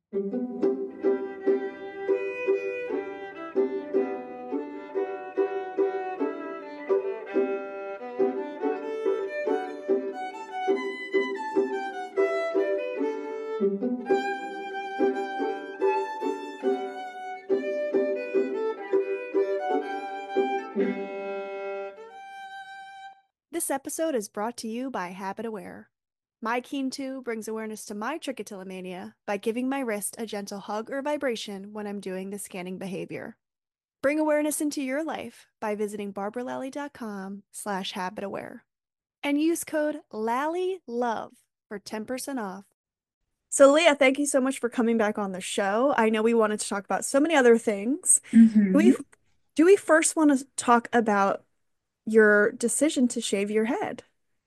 This episode is brought to you by Habit Aware. My Keen 2 brings awareness to my trichotillomania by giving my wrist a gentle hug or vibration when I'm doing the scanning behavior. Bring awareness into your life by visiting barbaralally.com/habitaware and use code LALLYLOVE for 10% off. So, Leah, thank you so much for coming back on the show. I know we wanted to talk about so many other things. Do we, hmm do we first want to talk about your decision to shave your head?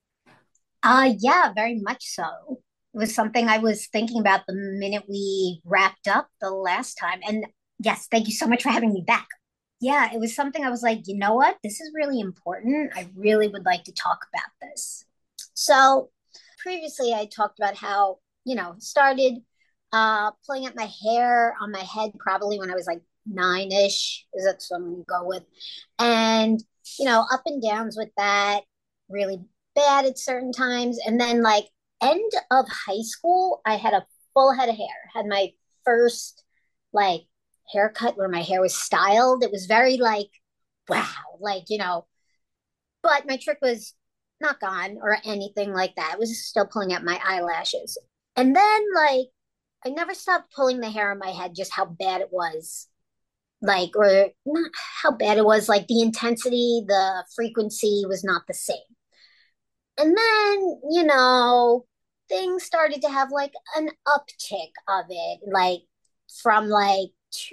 Yeah, very much so. It was something I was thinking about the minute we wrapped up the last time. And yes, thank you so much for having me back. Yeah, it was something I was like, you know what? This is really important. I really would like to talk about this. So previously I talked about how, started pulling up my hair on my head probably when I was like nine-ish, is that's what I'm gonna go with. And, up and downs with that, really bad at certain times. And then like end of high school, I had a full head of hair, had my first like haircut where my hair was styled. It was very like, wow, like, but my trick was not gone or anything like that. It was still pulling out my eyelashes. And then like I never stopped pulling the hair on my head, just how bad it was. Like, or not how bad it was, like the intensity, the frequency was not the same. And then, things started to have like an uptick of it, like from like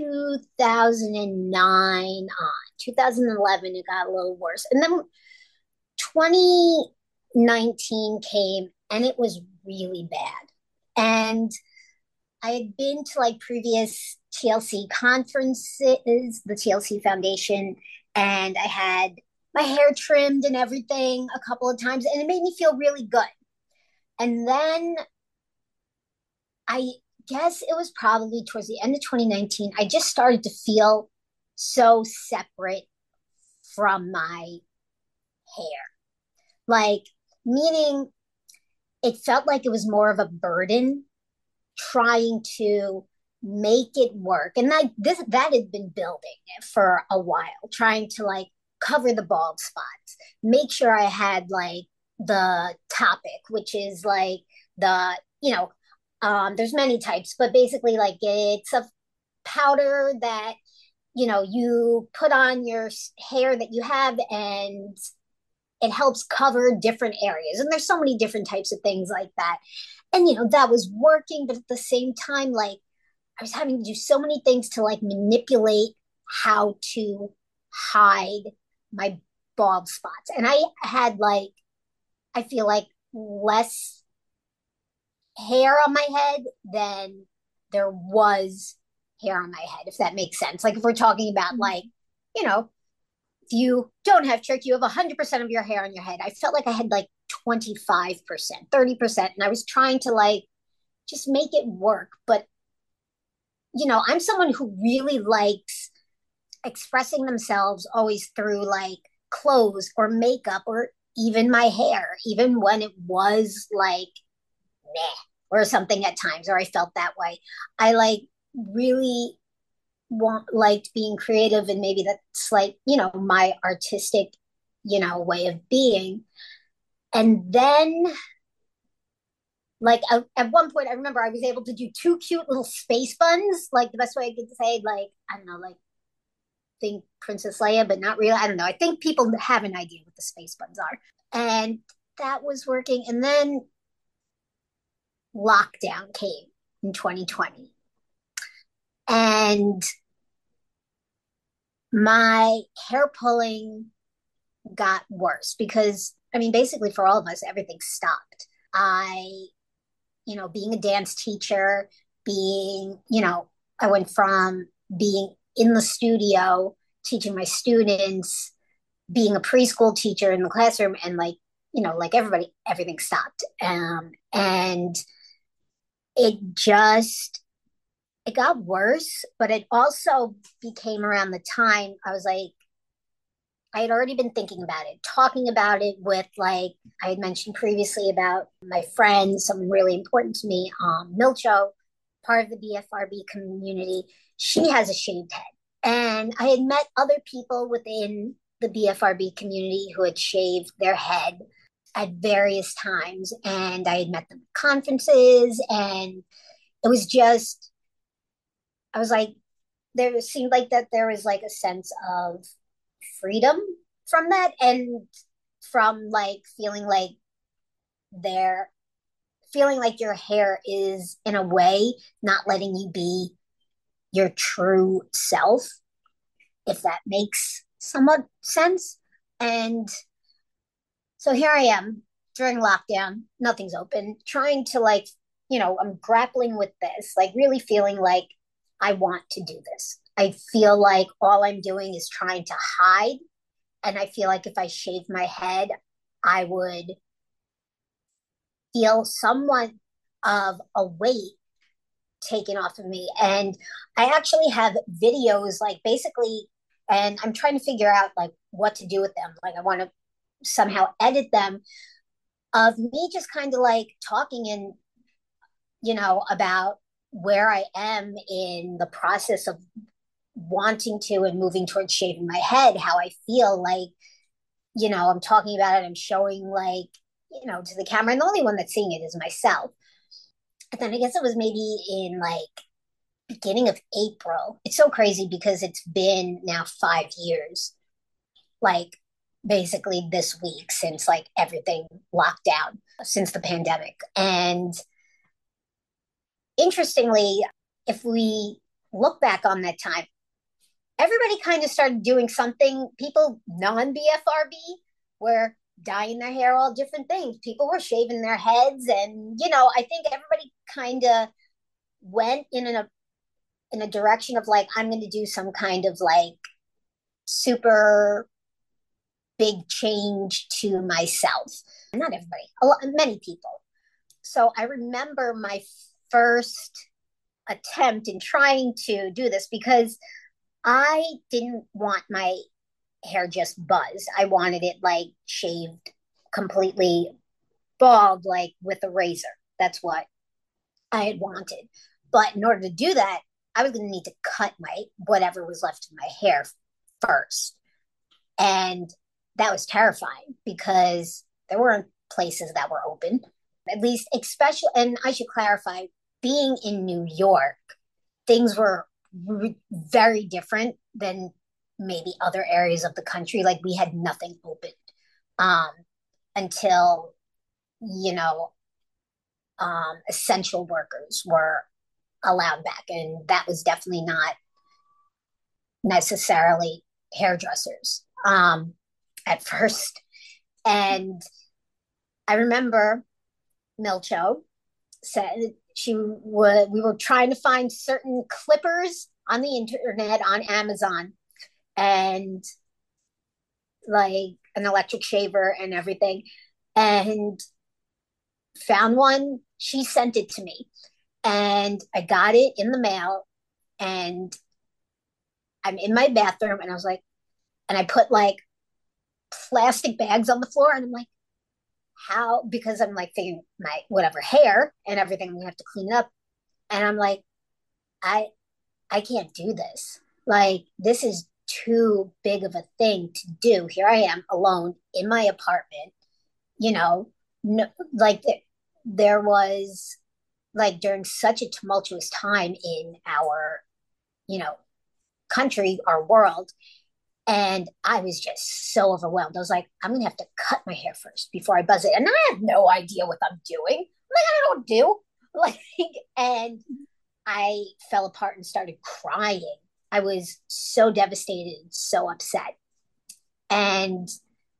2009 on. 2011, it got a little worse. And then 2019 came and it was really bad. And I had been to like previous TLC conferences, the TLC Foundation, and I had my hair trimmed and everything a couple of times, and it made me feel really good. And then I guess it was probably towards the end of 2019, I just started to feel so separate from my hair. Like, meaning it felt like it was more of a burden trying to make it work. And that had been building for a while, trying to like cover the bald spots, make sure I had like the topic, which is like there's many types, but basically like it's a powder that you put on your hair that you have, and it helps cover different areas. And there's so many different types of things like that. And that was working, but at the same time, like I was having to do so many things to like manipulate how to hide my bald spots. And I had like, I feel like less hair on my head than there was hair on my head, if that makes sense. Like if we're talking about like, you know, if you don't have trick, you have 100% of your hair on your head. I felt like I had like 25%, 30%. And I was trying to like just make it work. But, I'm someone who really likes expressing themselves always through like clothes or makeup or even my hair, even when it was like meh or something at times, or I felt that way. I like really liked being creative, and maybe that's like, my artistic, way of being. And then like at one point I remember I was able to do two cute little space buns, like the best way I could say, like I don't know, like think Princess Leia, but not really. I don't know. I think people have an idea what the space buns are. And that was working. And then lockdown came in 2020. And my hair pulling got worse because, I mean, basically for all of us, everything stopped. Being a dance teacher, I went from being in the studio teaching my students, being a preschool teacher in the classroom, and like everybody, everything stopped. And it just it got worse, but it also became around the time I was like, I had already been thinking about it, talking about it with, like, I had mentioned previously about my friend, someone really important to me, Milcho, part of the BFRB community. She has a shaved head. And I had met other people within the BFRB community who had shaved their head at various times. And I had met them at conferences. And it was just, I was like, there seemed like that there was like a sense of freedom from that, and from like their feeling like your hair is in a way not letting you be your true self, if that makes somewhat sense. And so here I am during lockdown, nothing's open, trying to like, I'm grappling with this, like really feeling like I want to do this. I feel like all I'm doing is trying to hide. And I feel like if I shave my head, I would feel somewhat of a weight taken off of me. And I actually have videos, like basically, and I'm trying to figure out like what to do with them. Like I want to somehow edit them, of me just kind of like talking and, about where I am in the process of wanting to and moving towards shaving my head, how I feel like, I'm talking about it, I'm showing like, to the camera, and the only one that's seeing it is myself. And then I guess it was maybe in like beginning of April. It's so crazy because it's been now 5 years, like basically this week, since like everything locked down, since the pandemic. And interestingly, if we look back on that time, everybody kind of started doing something. People non BFRB were dyeing their hair, all different things. People were shaving their heads, and I think everybody kind of went in a direction of like, I'm going to do some kind of like super big change to myself. Not everybody, many people. So I remember my first attempt in trying to do this, because I didn't want my hair just buzz. I wanted it like shaved completely bald, like with a razor. That's what I had wanted. But in order to do that, I was going to need to cut my whatever was left of my hair first. And that was terrifying because there weren't places that were open, at least, especially, and I should clarify, being in New York, things were very different than maybe other areas of the country. Like we had nothing open um, until, you know, essential workers were allowed back. And that was definitely not necessarily hairdressers at first. And I remember Milcho said we were trying to find certain clippers on the internet, on Amazon, and like an electric shaver and everything, and found one. She sent it to me, and I got it in the mail, and I'm in my bathroom, and I was like, and I put like plastic bags on the floor, and I'm like, how? Because I'm like thinking my whatever hair and everything, we have to clean it up, and I'm like, I I can't do this. Like this is too big of a thing to do. Here I am alone in my apartment. You know, no, like there was like during such a tumultuous time in our, you know, country, our world. And I was just so overwhelmed. I was like, I'm gonna have to cut my hair first before I buzz it. And I have no idea what I'm doing. I'm like, I don't do. Like, and I fell apart and started crying. I was so devastated, so upset. And,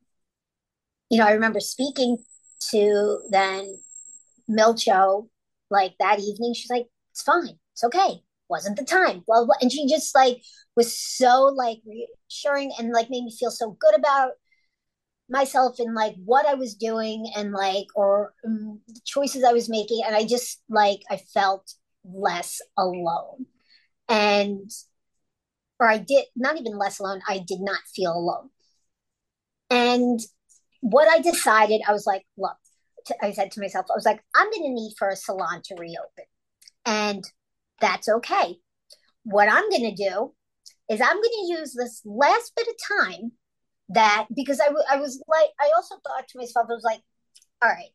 I remember speaking to then Milcho like that evening. She's like, it's fine. It's okay. Wasn't the time. Blah, blah. And she just like was so like reassuring and like made me feel so good about myself and like what I was doing and like, or the choices I was making. And I just like, I felt less alone. And, or I did not even less alone, I did not feel alone. And what I decided, I was like, look, I said to myself, I was like, I'm going to need for a salon to reopen. And that's okay. What I'm going to do is I'm going to use this last bit of time that, because I was like, I also thought to myself, I was like, all right,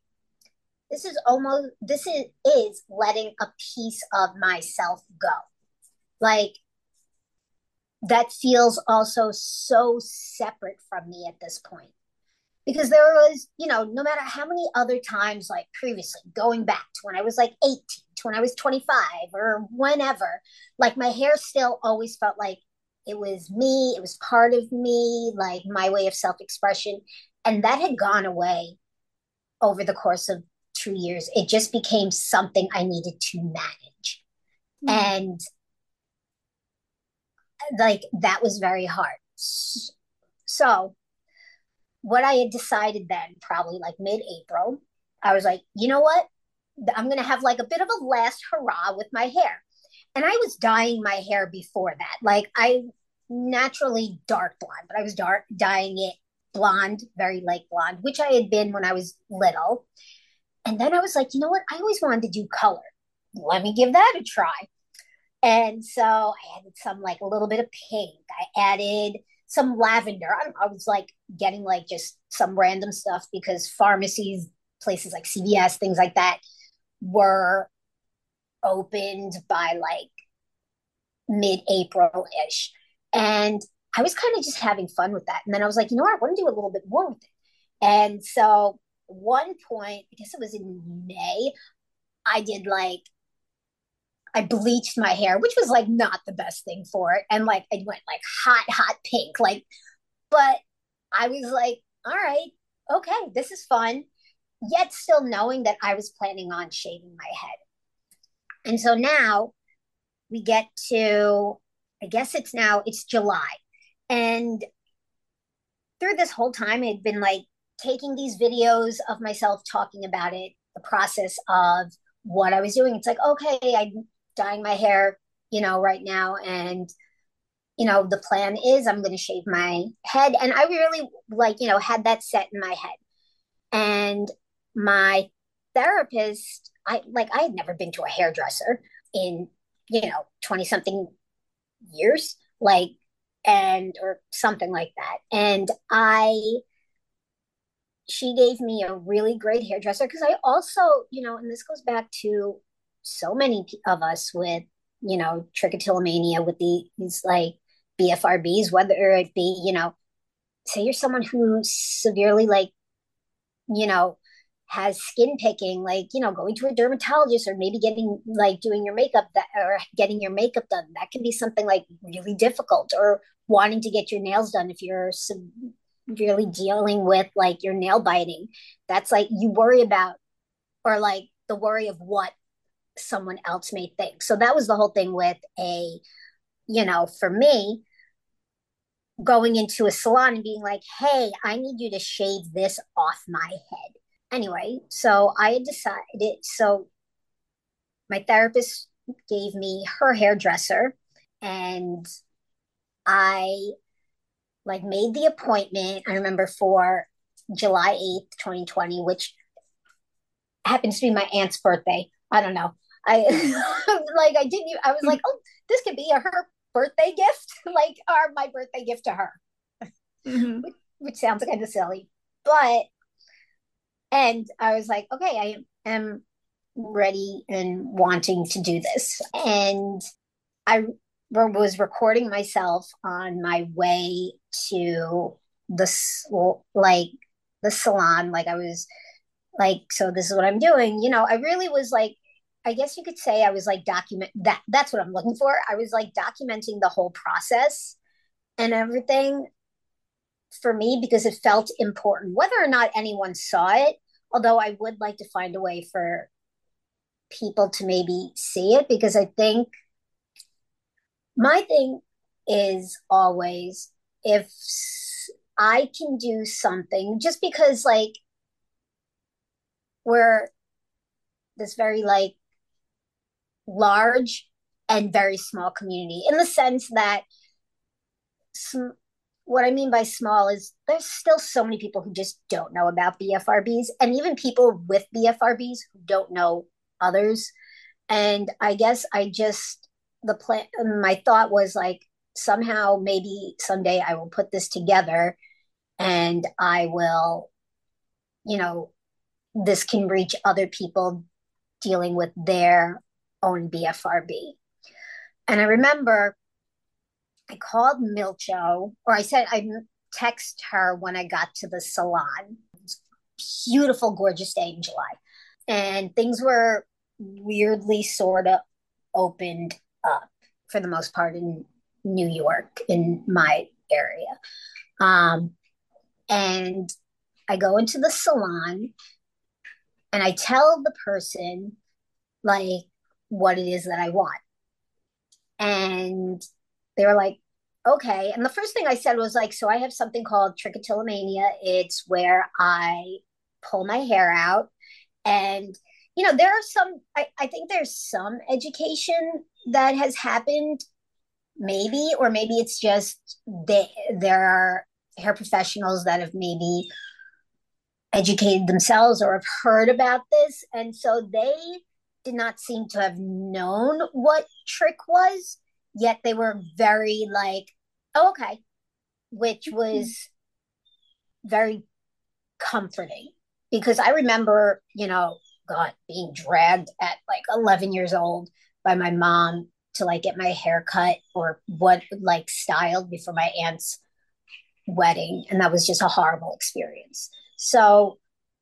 this is letting a piece of myself go. Like, that feels also so separate from me at this point. Because there was, no matter how many other times, like previously, going back to when I was like 18, to when I was 25, or whenever, like my hair still always felt like it was me, it was part of me, like my way of self expression. And that had gone away over the course of 2 years. It just became something I needed to manage. Mm. And like that was very hard. So, what I had decided then, probably like mid April, I was like, you know what? I'm going to have like a bit of a last hurrah with my hair. And I was dyeing my hair before that. Like, I naturally dark blonde, but I was dyeing it blonde, very light blonde, which I had been when I was little. And then I was like, you know what? I always wanted to do color. Let me give that a try. And so I added some, like a little bit of pink. I added some lavender. I don't know. I was like getting like just some random stuff because pharmacies, places like CVS, things like that were opened by like mid-April ish. And I was kind of just having fun with that. And then I was like, you know what? I want to do a little bit more with it. And so one point, I guess it was in May, I did like I bleached my hair, which was like not the best thing for it. And like I went like hot, hot pink. Like, but I was like, all right, okay, this is fun. Yet still knowing that I was planning on shaving my head. And so now we get to, I guess it's July. And through this whole time, I'd been like taking these videos of myself talking about it, the process of what I was doing. It's like, okay, I'm dyeing my hair, right now. And, the plan is I'm going to shave my head. And I really like, had that set in my head. And my therapist, I had never been to a hairdresser in, 20 something years, like, and or something like that. And she gave me a really great hairdresser because I also, and this goes back to so many of us with, trichotillomania with these like BFRBs, whether it be, say you're someone who severely like, you know, has skin picking, like, going to a dermatologist or maybe getting like doing your makeup that or getting your makeup done. That can be something like really difficult, or wanting to get your nails done if you're severely dealing with like your nail biting. That's like you worry about, or like the worry of what someone else may think. So that was the whole thing with for me, going into a salon and being like, hey, I need you to shave this off my head. Anyway, so I had decided, so my therapist gave me her hairdresser, and I like made the appointment. I remember for July 8th, 2020, which happens to be my aunt's birthday. I don't know. I like I didn't I was like, oh, this could be her birthday gift, like, or my birthday gift to her, Mm-hmm. which sounds kind of silly. But and I was like, okay, I am ready and wanting to do this. And I was recording myself on my way to the like the salon. Like I was like, so this is what I'm doing. I really was like, I guess you could say I was like that's what I'm looking for. I was like documenting the whole process and everything for me because it felt important, whether or not anyone saw it. Although I would like to find a way for people to maybe see it, because I think my thing is always, if I can do something, just because like we're this very like large and very small community in the sense that what I mean by small is there's still so many people who just don't know about BFRBs, and even people with BFRBs who don't know others. And I guess I just, the plan, my thought was like, somehow maybe someday I will put this together and I will, you know, this can reach other people dealing with their own BFRB. And I remember I called Milcho, or I said I text her when I got to the salon. Beautiful, gorgeous day in July. And things were weirdly sort of opened up for the most part in New York, in my area. Um, and I go into the salon and I tell the person like what it is that I want. And they were like, okay. And the first thing I said was like, so I have something called trichotillomania. It's where I pull my hair out. And, there are I think there's some education that has happened, maybe, or maybe it's just there are hair professionals that have maybe educated themselves or have heard about this. And so they did not seem to have known what trick was, yet they were very like, oh, okay, which was very comforting because I remember, God, being dragged at like 11 years old by my mom to like get my hair cut or what like styled before my aunt's wedding. And that was just a horrible experience. So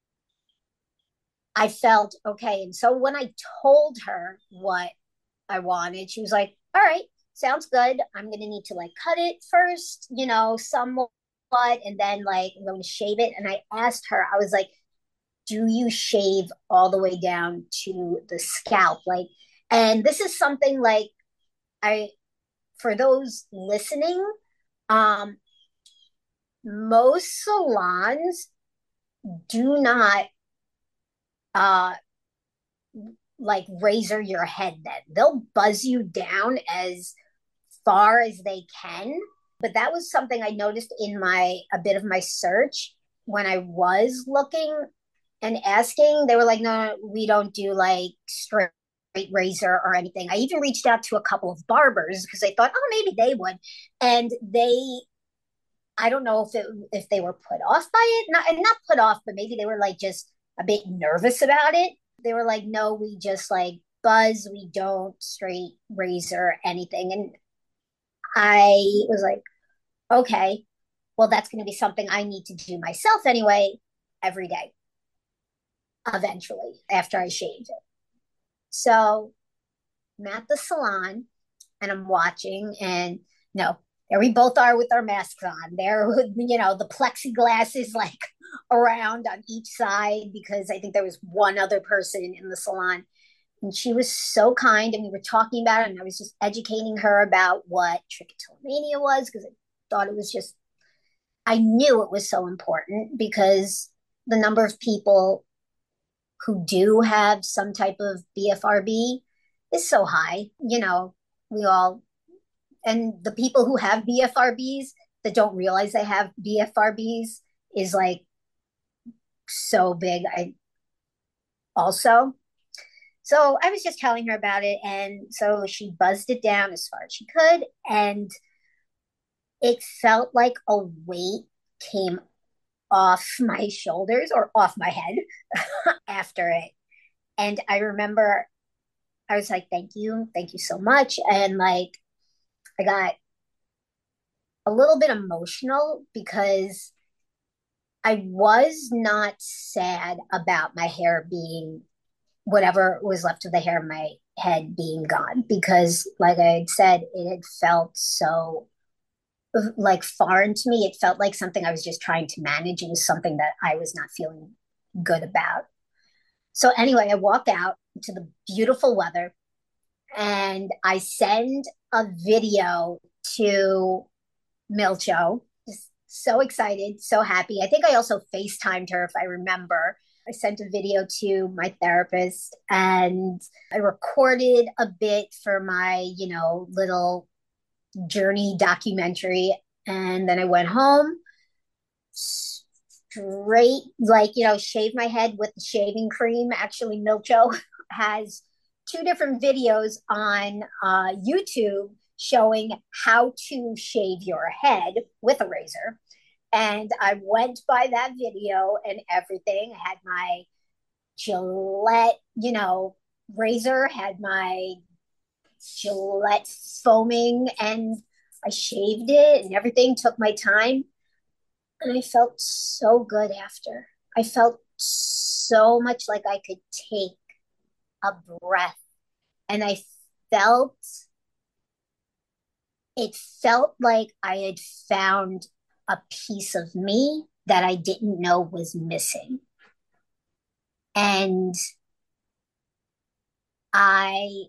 I felt okay. And so when I told her what I wanted, she was like, all right, sounds good. I'm going to need to like cut it first, somewhat. And then like I'm going to shave it. And I asked her, I was like, do you shave all the way down to the scalp? Like, and this is something like I, for those listening, um, most salons do not uh like razor your head then. They'll buzz you down as far as they can. But that was something I noticed in my a bit of my search when I was looking and asking. They were like, no, we don't do like straight razor or anything. I even reached out to a couple of barbers because I thought, oh, maybe they would. And I don't know if they were put off by it, not put off, but maybe they were like just a bit nervous about it. They were like, no, we just like buzz, we don't straight razor anything. And I was like, okay, well, that's going to be something I need to do myself anyway, every day, eventually, after I shaved it. So I'm at the salon and I'm watching, and no, there we both are with our masks on. There, the plexiglass is like around on each side because I think there was one other person in the salon. And she was so kind, and we were talking about it, and I was just educating her about what trichotillomania was because I thought it was just, I knew it was so important because the number of people who do have some type of BFRB is so high. We all, and the people who have BFRBs that don't realize they have BFRBs is like so big. I also, so I was just telling her about it. And so she buzzed it down as far as she could. And it felt like a weight came off my shoulders or off my head after it. And I remember I was like, thank you so much. And like, I got a little bit emotional because I was not sad about my hair being whatever was left of the hair in my head being gone because, like I had said, it had felt so like foreign to me. It felt like something I was just trying to manage. It was something that I was not feeling good about. So, anyway, I walk out into the beautiful weather and I send a video to Milcho. Just so excited, so happy. I think I also FaceTimed her if I remember. I sent a video to my therapist and I recorded a bit for my, little journey documentary. And then I went home straight, like, shave my head with the shaving cream. Actually, Milcho has two different videos on YouTube showing how to shave your head with a razor. And I went by that video and everything. I had my Gillette, razor, had my Gillette foaming, and I shaved it and everything, took my time. And I felt so good after. I felt so much like I could take a breath. And felt, it felt like I had found a piece of me that I didn't know was missing. And I,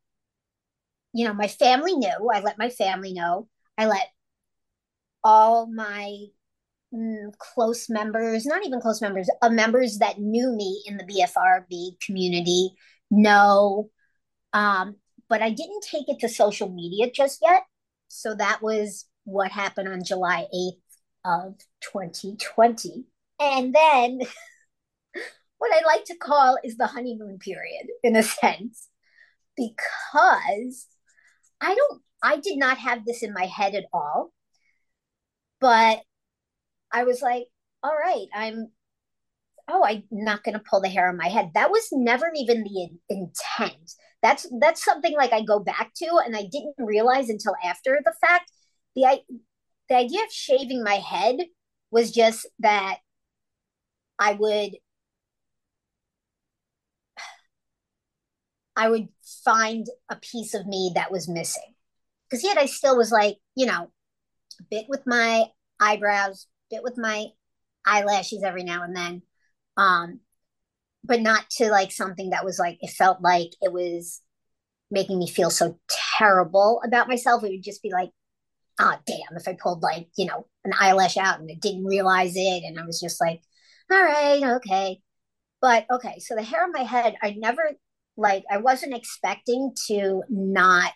my family knew. I let my family know. I let all my close members, not even close members, members that knew me in the BFRB community know. Um, but I didn't take it to social media just yet. So that was what happened on July 8th of 2020. And then what I like to call is the honeymoon period in a sense, because I did not have this in my head at all, but I was like, all right, I'm not going to pull the hair on my head. That was never even the intent. That's something like I go back to, and I didn't realize until after the fact. The idea of shaving my head was just that I would I would find a piece of me that was missing. Because yet I still was like, a bit with my eyebrows, a bit with my eyelashes every now and then. Um, but not to like something that was like, it felt like it was making me feel so terrible about myself. It would just be like, ah, damn, if I pulled like, an eyelash out and I didn't realize it. And I was just like, all right, okay. But okay, so the hair on my head, I wasn't expecting to not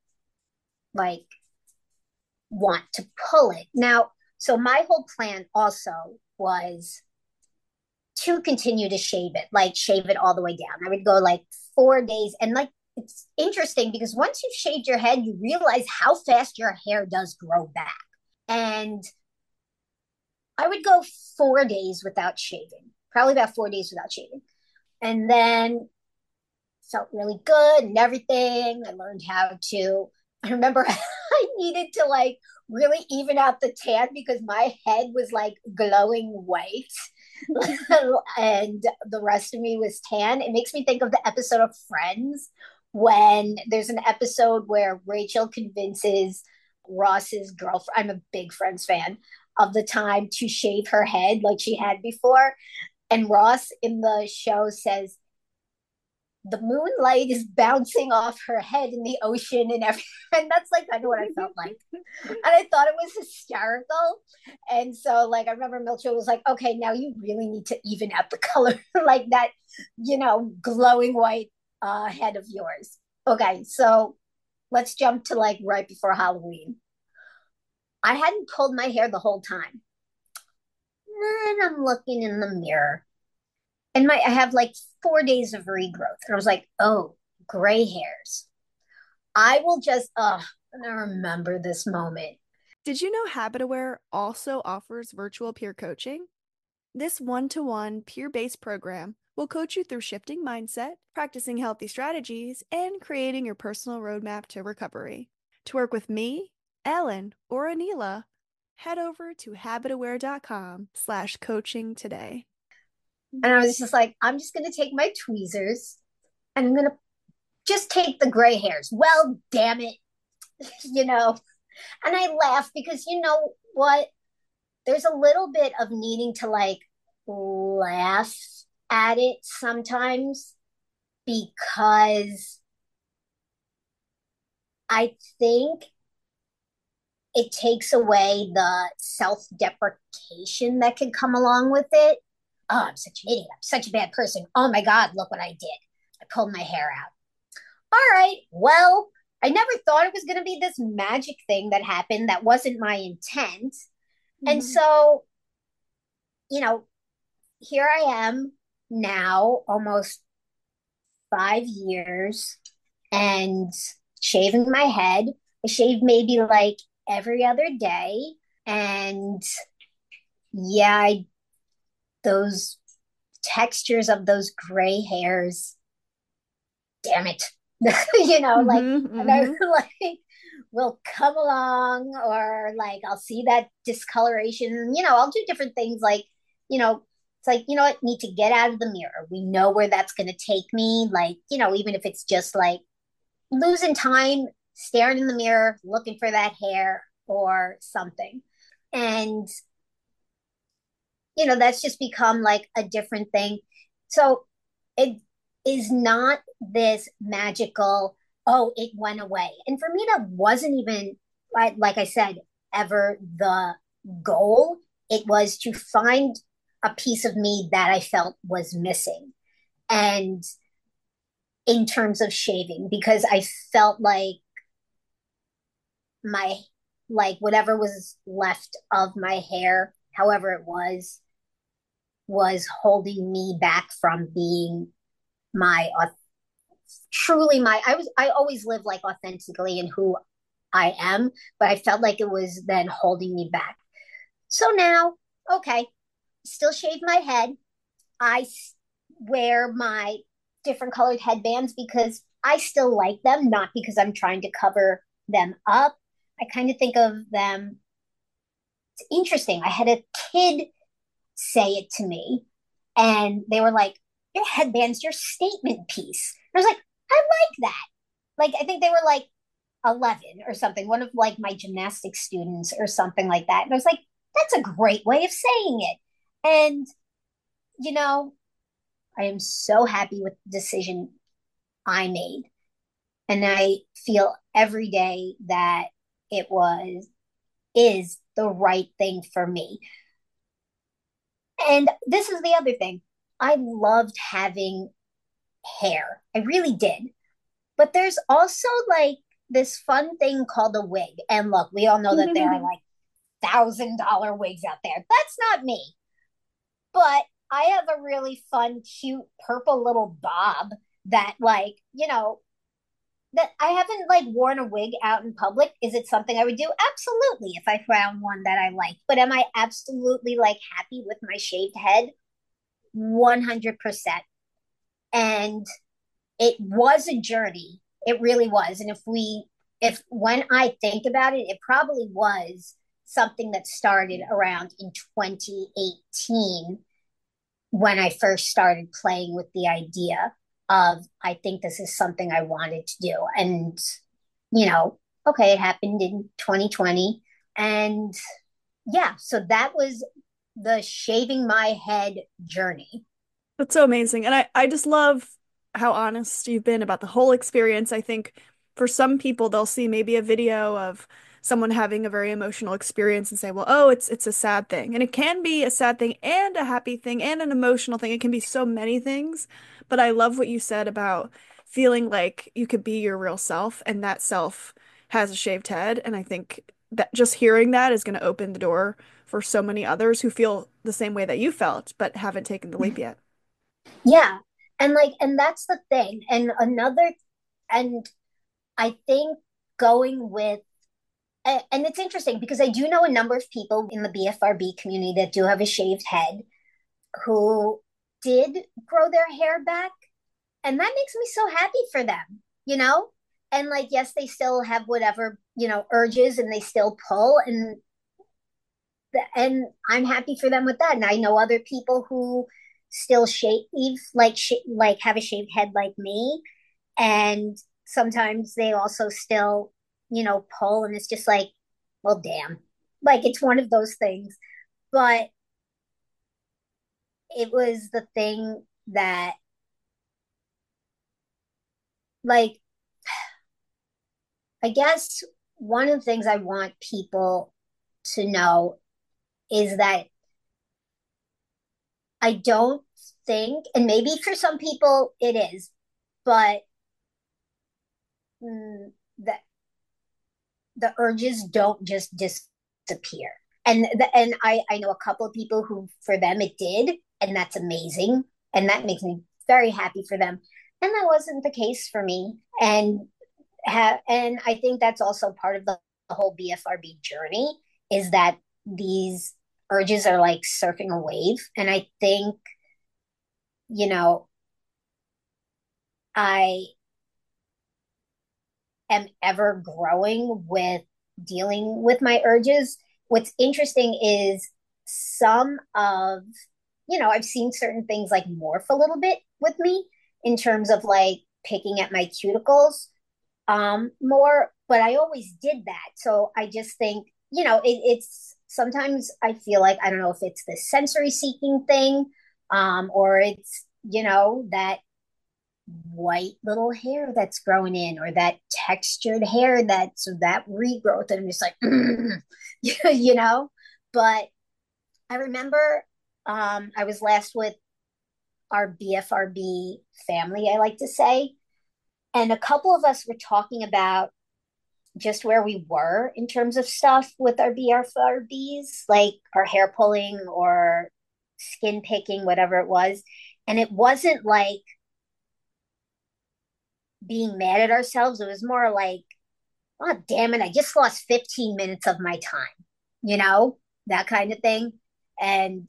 like want to pull it. Now, so my whole plan also was to continue to shave it, like shave it all the way down. I would go like 4 days. And like, it's interesting because once you've shaved your head, you realize how fast your hair does grow back. And I would go 4 days without shaving, probably about 4 days without shaving. And then felt really good and everything. I learned how to, I remember I needed to like really even out the tan because my head was like glowing white and the rest of me was tan. It makes me think of the episode of Friends when there's an episode where Rachel convinces Ross's girlfriend, I'm a big Friends fan, of the time to shave her head like she had before. And Ross in the show says, the moonlight is bouncing off her head in the ocean and everything. And that's like kind of what I felt like. And I thought it was hysterical. And so like I remember Milcho was like, okay, now you really need to even out the color like that, glowing white head of yours. Okay, so let's jump to like right before Halloween. I hadn't pulled my hair the whole time. And I'm looking in the mirror and I have like 4 days of regrowth. And I was like, oh, gray hairs. I will just, I'm going to remember this moment. Did you know Habit Aware also offers virtual peer coaching? This one-to-one peer-based program will coach you through shifting mindset, practicing healthy strategies, and creating your personal roadmap to recovery. To work with me, Ellen, or Anila, head over to habitaware.com/coaching today. And I was just like, I'm just going to take my tweezers and I'm going to just take the gray hairs. Well, damn it. you know, and I laugh because you know what? There's a little bit of needing to like laugh at it sometimes because I think it takes away the self deprecation that can come along with it. oh, I'm such an idiot. I'm such a bad person. Oh my God, look what I did. I pulled my hair out. All right, well, I never thought it was going to be this magic thing that happened. That wasn't my intent. And Hmm. so, you know, here I am now, almost 5 years, and shaving my head. I shave maybe like every other day. And yeah, those textures of those gray hairs, damn it. Like, Hmm. and I Hmm. like will come along, or like I'll see that discoloration. I'll do different things like, it's like, what, need to get out of the mirror. We know where that's going to take me. Like, even if it's just like losing time, staring in the mirror, looking for that hair or something. And, that's just become like a different thing. So it is not this magical, oh, it went away. And for me, that wasn't even, like I said, ever the goal. It was to find a piece of me that I felt was missing. And in terms of shaving, because I felt like my, like whatever was left of my hair, however it was holding me back from being my truly my I always live like authentically in who I am, but I felt like it was then holding me back. So now, okay, still shave my head. I wear my different colored headbands because I still like them, not because I'm trying to cover them up. I kind of think of them, it's interesting. I had a kid say it to me, and they were like, your headband's your statement piece. And I was like, I like that. Like, I think they were like 11 or something, one of like my gymnastics students or something like that. And I was like, that's a great way of saying it. And, you know, I am so happy with the decision I made. And I feel every day that it is the right thing for me. And this is the other thing. I loved having hair. I really did. But there's also like this fun thing called a wig. And look, we all know that there are like $1,000 wigs out there. That's not me. But I have a really fun, cute purple little bob that, like, that I haven't like worn a wig out in public. Is it something I would do? Absolutely, if I found one that I liked. But am I absolutely like happy with my shaved head? 100%. And it was a journey. It really was. And if when I think about it, it probably was something that started around in 2018 when I first started playing with the idea of, I think this is something I wanted to do. And, you know, okay, it happened in 2020. And yeah, so that was the shaving my head journey. That's so amazing. And I just love how honest you've been about the whole experience. I think for some people, they'll see maybe a video of someone having a very emotional experience and say, well, oh, it's a sad thing. And it can be a sad thing and a happy thing and an emotional thing. It can be so many things. But I love what you said about feeling like you could be your real self and that self has a shaved head. And I think that just hearing that is going to open the door for so many others who feel the same way that you felt, but haven't taken the leap yet. Yeah. And that's the thing. And I think going with, and it's interesting because I do know a number of people in the BFRB community that do have a shaved head who did grow their hair back. And that makes me so happy for them, you know? And like, yes, they still have whatever, urges, and they still pull, and I'm happy for them with that. And I know other people who still shave, like have a shaved head like me, and sometimes they also still, pull, and it's just like, well, damn, like it's one of those things. But it was the thing that, like, I guess one of the things I want people to know is that I don't think, and maybe for some people it is, but that the urges don't just disappear. And I know a couple of people who for them it did, and that's amazing, and that makes me very happy for them. And that wasn't the case for me, and I think that's also part of the whole BFRB journey is that these urges are like surfing a wave, and I think you know I am ever growing with dealing with my urges. What's interesting is some of, I've seen certain things like morph a little bit with me in terms of like picking at my cuticles more, but I always did that. So I just think, it's sometimes I feel like, I don't know if it's the sensory seeking thing, or it's, that white little hair that's growing in or that textured hair that's that regrowth and I'm just like you know but I remember I was last with our BFRB family, I like to say, and a couple of us were talking about just where we were in terms of stuff with our BFRBs, like our hair pulling or skin picking, whatever it was. And it wasn't like being mad at ourselves. It was more like, oh, damn it, I just lost 15 minutes of my time, you know, that kind of thing. And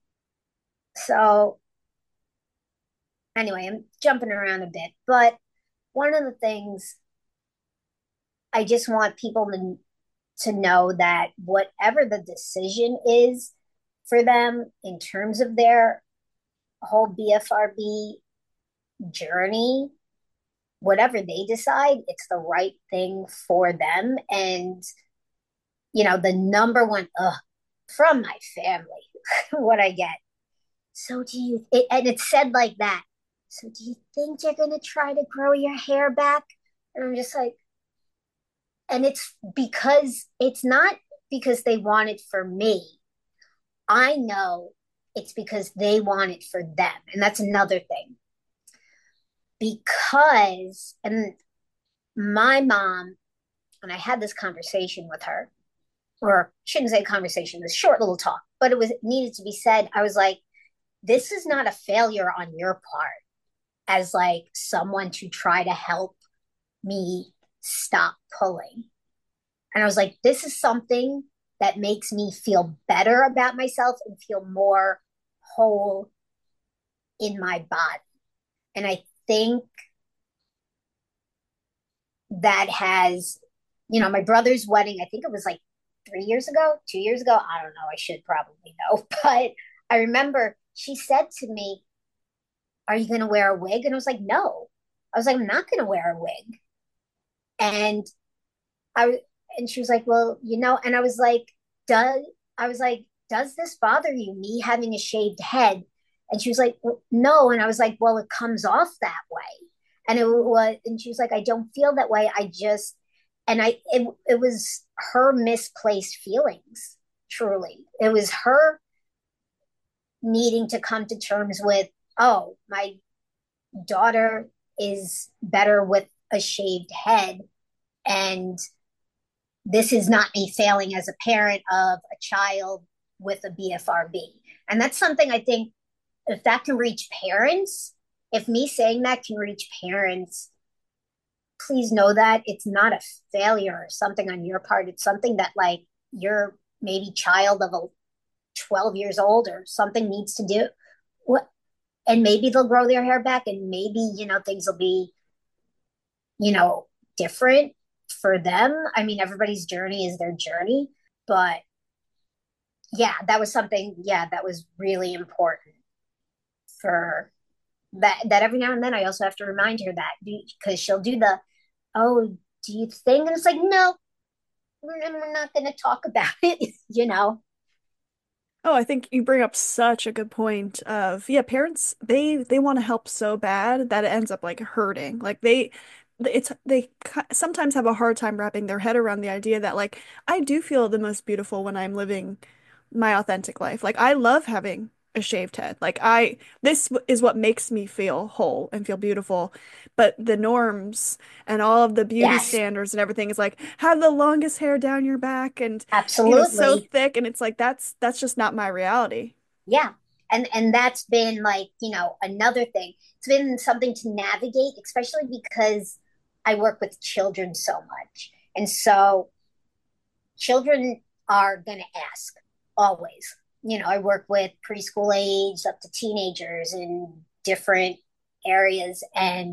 so, anyway, I'm jumping around a bit, but one of the things I just want people to know that whatever the decision is for them in terms of their whole BFRB journey, whatever they decide, it's the right thing for them. And the number one from my family, what I get. So and it's said like that. So do you think you're going to try to grow your hair back? And I'm just like, and it's not because they want it for me. I know it's because they want it for them. And that's another thing. And my mom, and I had this conversation with her, or shouldn't say conversation, this short little talk, but it needed to be said. I was like, this is not a failure on your part as like someone to try to help me stop pulling. And I was like, this is something that makes me feel better about myself and feel more whole in my body. And I think that has, my brother's wedding, I think it was like 3 years ago, 2 years ago. I don't know. I should probably know. But I remember she said to me, are you going to wear a wig? And I was like, no. I was like, I'm not going to wear a wig. And I, and she was like, well, and does, I was like, does this bother you, me having a shaved head? And she was like, well, no. And I was like, well, it comes off that way. And she was like, I don't feel that way. It was her misplaced feelings, truly. It was her needing to come to terms with, oh, my daughter is better with a shaved head. And this is not me failing as a parent of a child with a BFRB. And that's something I think if that can reach parents, if me saying that can reach parents, please know that it's not a failure or something on your part. It's something that like your maybe child of a 12 years old or something needs to do. What and maybe they'll grow their hair back and maybe, things will be, you know, different for them. I mean, everybody's journey is their journey, but yeah, that was something, yeah, that was really important for that every now and then I also have to remind her that because she'll do oh, do you think? And it's like, no, we're not going to talk about it, you know? Oh, I think you bring up such a good point of, yeah, parents, they want to help so bad that it ends up like hurting. Like they sometimes have a hard time wrapping their head around the idea that like I do feel the most beautiful when I'm living my authentic life. Like I love having a shaved head. Like is what makes me feel whole and feel beautiful. But the norms and all of the beauty Yes, standards and everything is like have the longest hair down your back and so absolutely. thick, and it's like that's just not my reality. Yeah. And that's been like, another thing. It's been something to navigate, especially because I work with children so much. And so children are going to ask always. I work with preschool age up to teenagers in different areas, and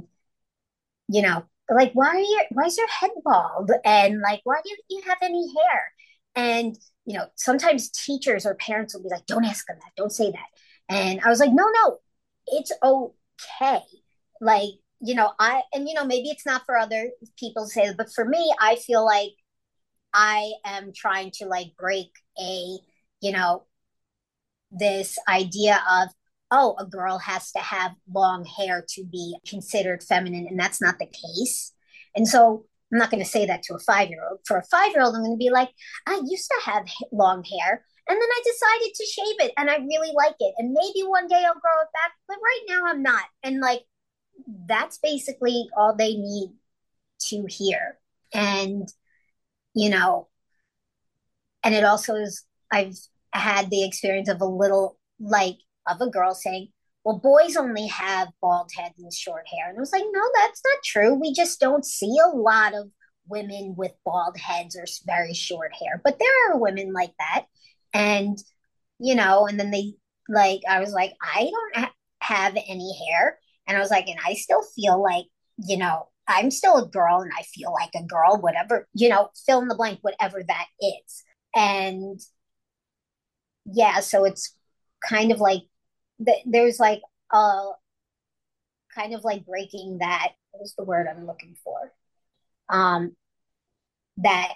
like, why is your head bald, and like, why don't you have any hair? And sometimes teachers or parents will be like, don't ask them that, don't say that. And I was like, no, no, it's okay. Like, I and maybe it's not for other people to say, but for me, I feel like I am trying to like break a, you know, this idea of, oh, a girl has to have long hair to be considered feminine, and that's not the case. And so I'm not going to say that to a 5 year old. For a 5 year old, I'm going to be like, I used to have long hair, and then I decided to shave it, and I really like it. And maybe one day I'll grow it back, but right now I'm not. And like, that's basically all they need to hear. And, you know, and it also is, I've had the experience of a little, like, of a girl saying, well, boys only have bald heads and short hair. And I was like, no, that's not true. We just don't see a lot of women with bald heads or very short hair, but there are women like that. And and then they, like, I was like, I don't have any hair. And I was like, and I still feel like, I'm still a girl and I feel like a girl, whatever, fill in the blank, whatever that is. And yeah, so it's kind of like, there's like a kind of like breaking that, what is the word I'm looking for? Um, that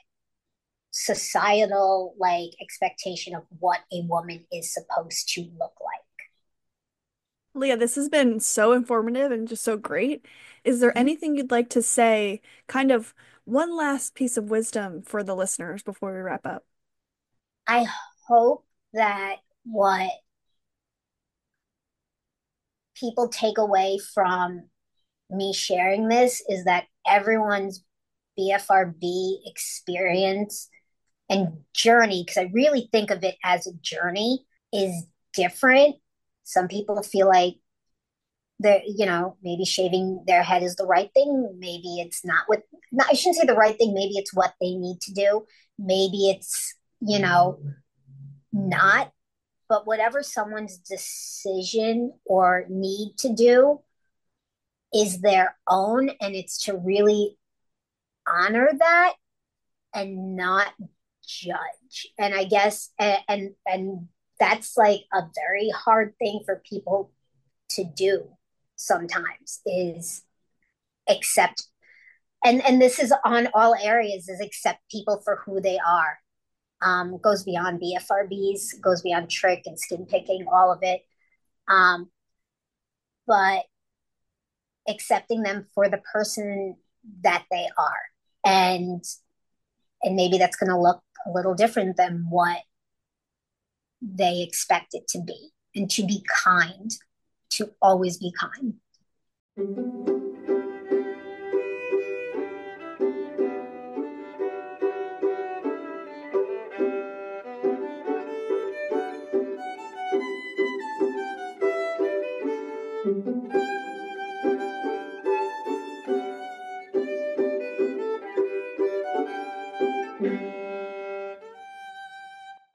societal like expectation of what a woman is supposed to look like. Leah, this has been so informative and just so great. Is there Mhm. anything you'd like to say, kind of one last piece of wisdom for the listeners before we wrap up? I hope that what people take away from me sharing this is that everyone's BFRB experience and journey, because I really think of it as a journey, is different. Some people feel like they're, maybe shaving their head is the right thing. Maybe it's not what, not, I shouldn't say the right thing. Maybe it's what they need to do. Maybe it's, not. But whatever someone's decision or need to do is their own. And it's to really honor that and not judge. And I guess, and that's like a very hard thing for people to do sometimes, is accept, and this is on all areas, is accept people for who they are. Goes beyond BFRBs, goes beyond trick and skin picking, all of it. But accepting them for the person that they are, and maybe that's going to look a little different than what they expect it to be, and to be kind, to always be kind.